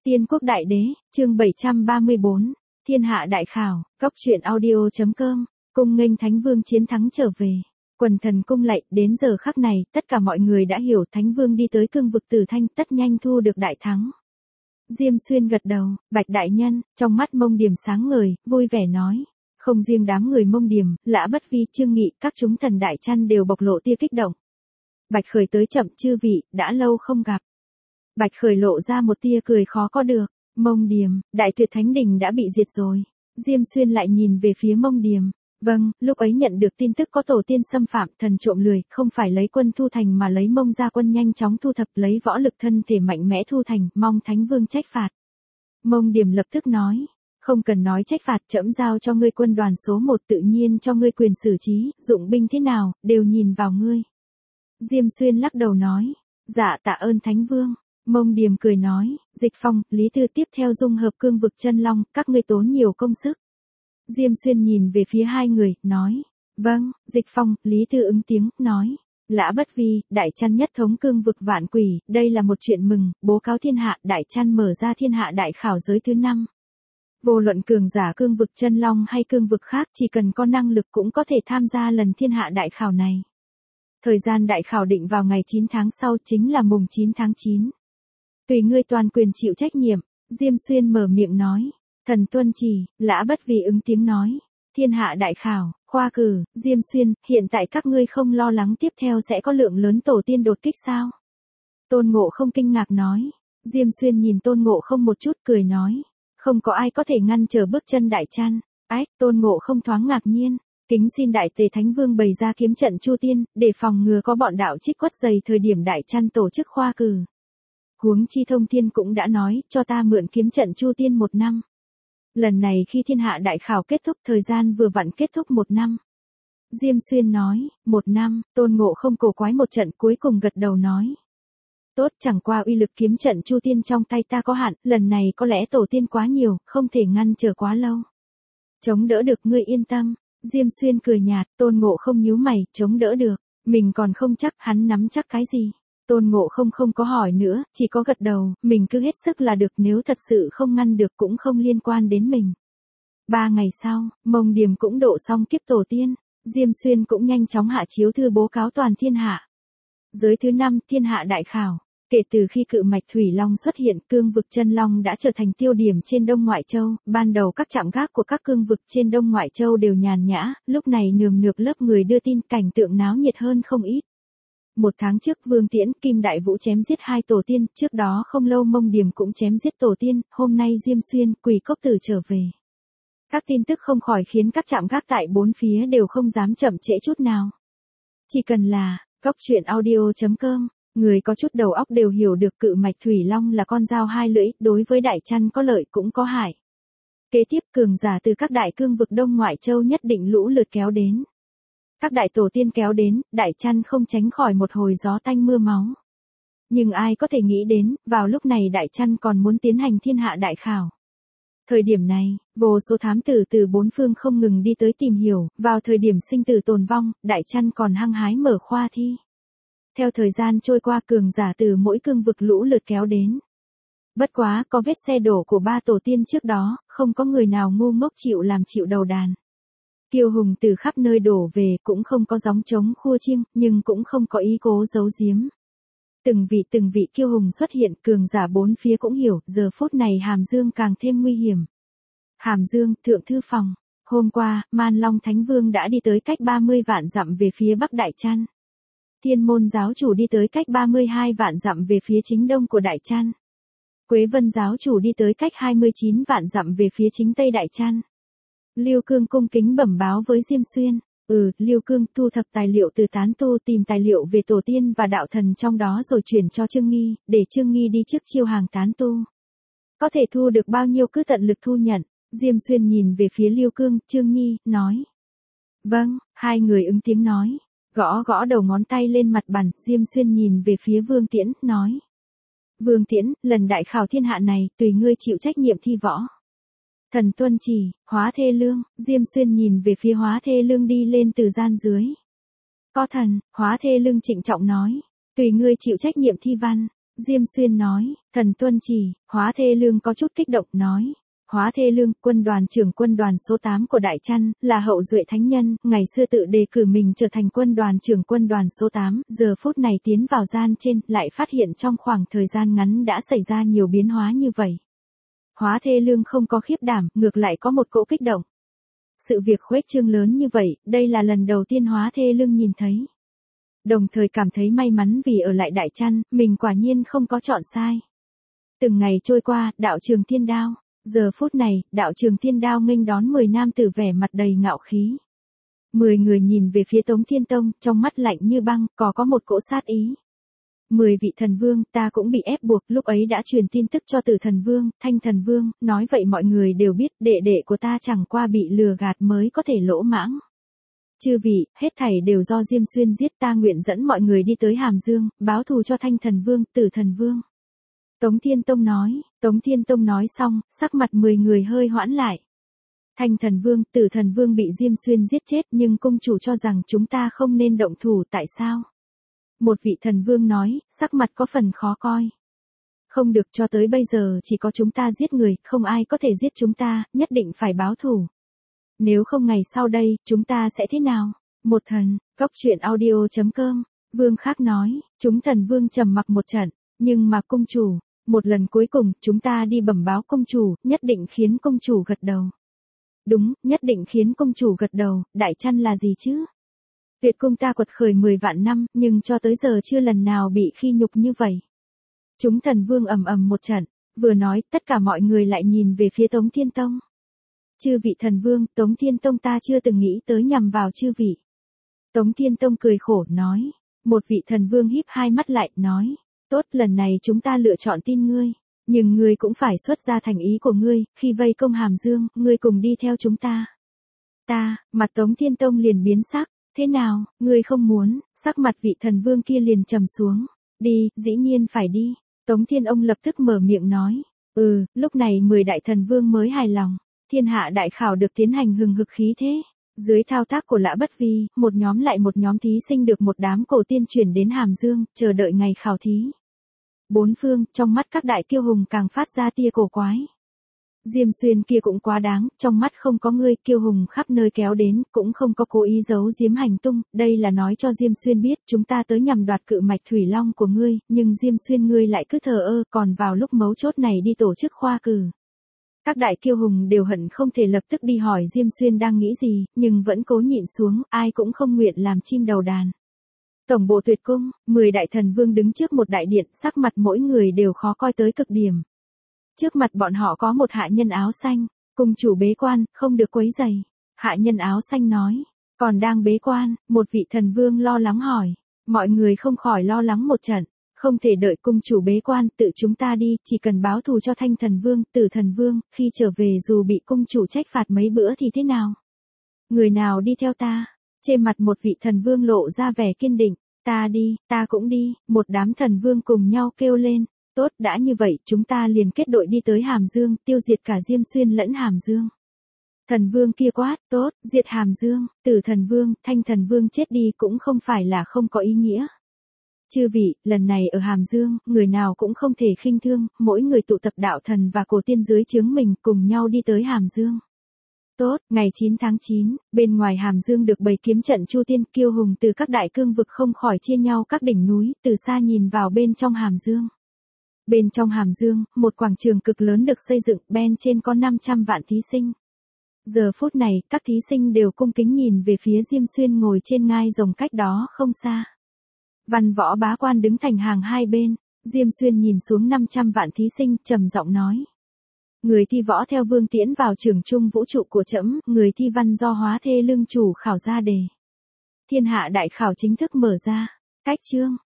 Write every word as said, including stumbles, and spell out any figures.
Tiên quốc đại đế, chương bảy trăm ba mươi bốn, thiên hạ đại khảo, góc truyện audio.com, cung nghênh Thánh Vương chiến thắng trở về. Quần thần cung lạy, đến giờ khắc này, tất cả mọi người đã hiểu Thánh Vương đi tới cương vực Tử Thanh tất nhanh thu được đại thắng. Diêm Xuyên gật đầu, Bạch đại nhân, trong mắt Mông Điểm sáng ngời, vui vẻ nói. Không riêng đám người Mông Điểm, Lã Bất Vi, Trương Nghị, các chúng thần đại chăn đều bộc lộ tia kích động. Bạch Khởi tới chậm, chư vị, đã lâu không gặp. Bạch Khởi lộ ra một tia cười khó có được. Mông Điềm, Đại Tuyệt Thánh Đình đã bị diệt rồi. Diêm Xuyên lại nhìn về phía Mông Điềm. Vâng, lúc ấy nhận được tin tức có tổ tiên xâm phạm, thần trộm lười, không phải lấy quân thu thành mà lấy Mông gia quân nhanh chóng thu thập, lấy võ lực thân thể mạnh mẽ thu thành, mong Thánh Vương trách phạt. Mông Điềm lập tức nói, không cần nói trách phạt, trẫm giao cho ngươi quân đoàn số một, tự nhiên cho ngươi quyền xử trí, dụng binh thế nào, đều nhìn vào ngươi. Diêm Xuyên lắc đầu nói, dạ tạ ơn Thánh Vương. Mông Điềm cười nói, Dịch Phong, Lý Tư tiếp theo dung hợp cương vực chân long, các ngươi tốn nhiều công sức. Diêm Xuyên nhìn về phía hai người, nói, vâng. Dịch Phong, Lý Tư ứng tiếng, nói, Lã Bất Vi, Đại Chăn nhất thống cương vực vạn quỷ, đây là một chuyện mừng, bố cáo thiên hạ, Đại Chăn mở ra thiên hạ đại khảo giới thứ năm. Vô luận cường giả cương vực chân long hay cương vực khác, chỉ cần có năng lực cũng có thể tham gia lần thiên hạ đại khảo này. Thời gian đại khảo định vào ngày chín tháng sau, chính là mùng chín tháng chín. Tùy ngươi toàn quyền chịu trách nhiệm. Diêm Xuyên mở miệng nói. Thần tuân chỉ. Lã Bất Vi ứng tiếng nói. Thiên hạ đại khảo, khoa cử. Diêm Xuyên, hiện tại các ngươi không lo lắng tiếp theo sẽ có lượng lớn tổ tiên đột kích sao? Tôn Ngộ không kinh ngạc nói. Diêm Xuyên nhìn Tôn Ngộ không một chút cười nói. Không có ai có thể ngăn trở bước chân Đại Chăn. Ách, Tôn Ngộ không thoáng ngạc nhiên. Kính xin Đại Tề Thánh Vương bày ra kiếm trận Chu Tiên, để phòng ngừa có bọn đạo trích quất dày thời điểm Đại Chăn tổ chức khoa cử. Huống chi Thông Thiên cũng đã nói, cho ta mượn kiếm trận Chu Tiên một năm. Lần này khi thiên hạ đại khảo kết thúc, thời gian vừa vặn kết thúc một năm. Diêm Xuyên nói, một năm. Tôn Ngộ không cổ quái một trận, cuối cùng gật đầu nói. Tốt, chẳng qua uy lực kiếm trận Chu Tiên trong tay ta có hạn, lần này có lẽ tổ tiên quá nhiều, không thể ngăn trở quá lâu. Chống đỡ được, ngươi yên tâm. Diêm Xuyên cười nhạt, Tôn Ngộ không nhíu mày, chống đỡ được. Mình còn không chắc, hắn nắm chắc cái gì. Tôn Ngộ không không có hỏi nữa, chỉ có gật đầu, mình cứ hết sức là được, nếu thật sự không ngăn được cũng không liên quan đến mình. Ba ngày sau, Mông Điềm cũng độ xong kiếp tổ tiên, Diêm Xuyên cũng nhanh chóng hạ chiếu thư bố cáo toàn thiên hạ. Giới thứ năm, thiên hạ đại khảo. Kể từ khi cự mạch Thủy Long xuất hiện, cương vực chân long đã trở thành tiêu điểm trên Đông Ngoại Châu, ban đầu các trạm gác của các cương vực trên Đông Ngoại Châu đều nhàn nhã, lúc này nườm nượp lớp người đưa tin, cảnh tượng náo nhiệt hơn không ít. Một tháng trước Vương Tiễn, Kim Đại Vũ chém giết hai tổ tiên, trước đó không lâu Mông Điềm cũng chém giết tổ tiên, hôm nay Diêm Xuyên, Quỷ Cốc Tử trở về. Các tin tức không khỏi khiến các trạm gác tại bốn phía đều không dám chậm trễ chút nào. Chỉ cần là, góc truyện audio.com, người có chút đầu óc đều hiểu được cự mạch Thủy Long là con dao hai lưỡi, đối với Đại Chăn có lợi cũng có hại. Kế tiếp cường giả từ các đại cương vực Đông Ngoại Châu nhất định lũ lượt kéo đến. Các đại tổ tiên kéo đến, Đại Chăn không tránh khỏi một hồi gió tanh mưa máu. Nhưng ai có thể nghĩ đến, vào lúc này Đại Chăn còn muốn tiến hành thiên hạ đại khảo. Thời điểm này, vô số thám tử từ bốn phương không ngừng đi tới tìm hiểu, vào thời điểm sinh tử tồn vong, Đại Chăn còn hăng hái mở khoa thi. Theo thời gian trôi qua, cường giả từ mỗi cương vực lũ lượt kéo đến. Bất quá, có vết xe đổ của ba tổ tiên trước đó, không có người nào ngu ngốc chịu làm chịu đầu đàn. Kiêu hùng từ khắp nơi đổ về, cũng không có gióng trống khua chiêng, nhưng cũng không có ý cố giấu giếm. Từng vị từng vị kiêu hùng xuất hiện, cường giả bốn phía cũng hiểu, giờ phút này Hàm Dương càng thêm nguy hiểm. Hàm Dương, Thượng Thư Phòng. Hôm qua, Man Long Thánh Vương đã đi tới cách ba mươi vạn dặm về phía Bắc Đại Chăn. Thiên Môn Giáo Chủ đi tới cách ba mươi hai vạn dặm về phía chính đông của Đại Chăn. Quế Vân Giáo Chủ đi tới cách hai mươi chín vạn dặm về phía chính tây Đại Chăn. Liêu Cương cung kính bẩm báo với Diêm Xuyên, ừ, Liêu Cương thu thập tài liệu từ tán tu, tìm tài liệu về tổ tiên và đạo thần trong đó rồi chuyển cho Trương Nghi, để Trương Nghi đi trước chiêu hàng tán tu. Có thể thu được bao nhiêu cứ tận lực thu nhận. Diêm Xuyên nhìn về phía Liêu Cương, Trương Nhi, nói. Vâng, hai người ứng tiếng nói, gõ gõ đầu ngón tay lên mặt bàn, Diêm Xuyên nhìn về phía Vương Tiễn, nói. Vương Tiễn, lần đại khảo thiên hạ này, tùy ngươi chịu trách nhiệm thi võ. Thần tuân chỉ. Hóa Thê Lương. Diêm Xuyên nhìn về phía Hóa Thê Lương đi lên từ gian dưới. Có thần. Hóa Thê Lương trịnh trọng nói. Tùy ngươi chịu trách nhiệm thi văn. Diêm Xuyên nói, thần tuân chỉ. Hóa Thê Lương có chút kích động nói. Hóa Thê Lương, quân đoàn trưởng quân đoàn số tám của Đại Trăn, là hậu duệ thánh nhân, ngày xưa tự đề cử mình trở thành quân đoàn trưởng quân đoàn số tám, giờ phút này tiến vào gian trên, lại phát hiện trong khoảng thời gian ngắn đã xảy ra nhiều biến hóa như vậy. Hóa Thê Lương không có khiếp đảm, ngược lại có một cỗ kích động. Sự việc khuếch trương lớn như vậy, đây là lần đầu tiên Hóa Thê Lương nhìn thấy. Đồng thời cảm thấy may mắn vì ở lại Đại Trăn, mình quả nhiên không có chọn sai. Từng ngày trôi qua, đạo trường Thiên Đao. Giờ phút này, đạo trường Thiên Đao nghênh đón mười nam tử vẻ mặt đầy ngạo khí. Mười người nhìn về phía Tống Thiên Tông, trong mắt lạnh như băng, có có một cỗ sát ý. Mười vị thần vương, ta cũng bị ép buộc, lúc ấy đã truyền tin tức cho Tử Thần Vương, Thanh Thần Vương, nói vậy mọi người đều biết, đệ đệ của ta chẳng qua bị lừa gạt mới có thể lỗ mãng. Chư vị, hết thảy đều do Diêm Xuyên giết, ta nguyện dẫn mọi người đi tới Hàm Dương, báo thù cho Thanh Thần Vương, Tử Thần Vương. Tống Thiên Tông nói, Tống Thiên Tông nói xong, sắc mặt mười người hơi hoãn lại. Thanh Thần Vương, Tử Thần Vương bị Diêm Xuyên giết chết nhưng cung chủ cho rằng chúng ta không nên động thủ, tại sao? Một vị thần vương nói, sắc mặt có phần khó coi. Không được, cho tới bây giờ chỉ có chúng ta giết người, không ai có thể giết chúng ta, nhất định phải báo thù. Nếu không ngày sau đây, chúng ta sẽ thế nào? Một thần, góc truyện audio chấm com, Vương Khắc nói, chúng thần vương trầm mặc một trận, nhưng mà cung chủ, một lần cuối cùng, chúng ta đi bẩm báo công chủ, nhất định khiến công chủ gật đầu. Đúng, nhất định khiến công chủ gật đầu, Đại Trăn là gì chứ? Tuyệt cung ta quật khởi mười vạn năm, nhưng cho tới giờ chưa lần nào bị khi nhục như vậy. Chúng thần vương ầm ầm một trận, vừa nói, tất cả mọi người lại nhìn về phía Tống Thiên Tông. Chư vị thần vương, Tống Thiên Tông ta chưa từng nghĩ tới nhằm vào chư vị. Tống Thiên Tông cười khổ, nói. Một vị thần vương híp hai mắt lại, nói. Tốt, lần này chúng ta lựa chọn tin ngươi. Nhưng ngươi cũng phải xuất ra thành ý của ngươi, khi vây công Hàm Dương, ngươi cùng đi theo chúng ta. Ta, mặt Tống Thiên Tông liền biến sắc. Thế nào, ngươi không muốn? Sắc mặt vị thần vương kia liền trầm xuống. Đi, dĩ nhiên phải đi. Tống Thiên Ông lập tức mở miệng nói. Ừ, lúc này mười đại thần vương mới hài lòng. Thiên hạ đại khảo được tiến hành hừng hực khí thế. Dưới thao tác của Lã Bất Vi, một nhóm lại một nhóm thí sinh được một đám cổ tiên chuyển đến Hàm Dương, chờ đợi ngày khảo thí. Bốn phương, trong mắt các đại kiêu hùng càng phát ra tia cổ quái. Diêm Xuyên kia cũng quá đáng, trong mắt không có ngươi, kiêu hùng khắp nơi kéo đến, cũng không có cố ý giấu giếm hành tung, đây là nói cho Diêm Xuyên biết, chúng ta tới nhằm đoạt cự mạch thủy long của ngươi, nhưng Diêm Xuyên ngươi lại cứ thờ ơ, còn vào lúc mấu chốt này đi tổ chức khoa cử. Các đại kiêu hùng đều hận không thể lập tức đi hỏi Diêm Xuyên đang nghĩ gì, nhưng vẫn cố nhịn xuống, ai cũng không nguyện làm chim đầu đàn. Tổng bộ Tuyệt cung, mười đại thần vương đứng trước một đại điện, sắc mặt mỗi người đều khó coi tới cực điểm. Trước mặt bọn họ có một hạ nhân áo xanh, cung chủ bế quan, không được quấy rầy. Hạ nhân áo xanh nói, còn đang bế quan, một vị thần vương lo lắng hỏi. Mọi người không khỏi lo lắng một trận, không thể đợi cung chủ bế quan, tự chúng ta đi, chỉ cần báo thù cho Thanh Thần Vương, Tử Thần Vương, khi trở về dù bị cung chủ trách phạt mấy bữa thì thế nào? Người nào đi theo ta? Trên mặt một vị thần vương lộ ra vẻ kiên định, ta đi, ta cũng đi, một đám thần vương cùng nhau kêu lên. Tốt, đã như vậy, chúng ta liền kết đội đi tới Hàm Dương, tiêu diệt cả Diêm Xuyên lẫn Hàm Dương. Thần vương kia quát, tốt, diệt Hàm Dương, Tử Thần Vương, Thanh Thần Vương chết đi cũng không phải là không có ý nghĩa. Chư vị, lần này ở Hàm Dương, người nào cũng không thể khinh thương, mỗi người tụ tập đạo thần và cổ tiên dưới trướng mình cùng nhau đi tới Hàm Dương. Tốt, ngày chín tháng chín, bên ngoài Hàm Dương được bày kiếm trận Chu Tiên, kiêu hùng từ các đại cương vực không khỏi chia nhau các đỉnh núi, từ xa nhìn vào bên trong Hàm Dương. Bên trong Hàm Dương, một quảng trường cực lớn được xây dựng, bên trên có năm trăm vạn thí sinh. Giờ phút này, các thí sinh đều cung kính nhìn về phía Diêm Xuyên ngồi trên ngai rồng cách đó không xa. Văn Võ Bá Quan đứng thành hàng hai bên, Diêm Xuyên nhìn xuống năm trăm vạn thí sinh, trầm giọng nói. Người thi võ theo Vương Tiễn vào trường trung vũ trụ của trẫm, người thi văn do Hóa Thê Lương chủ khảo ra đề. Thiên hạ đại khảo chính thức mở ra. Cách chương.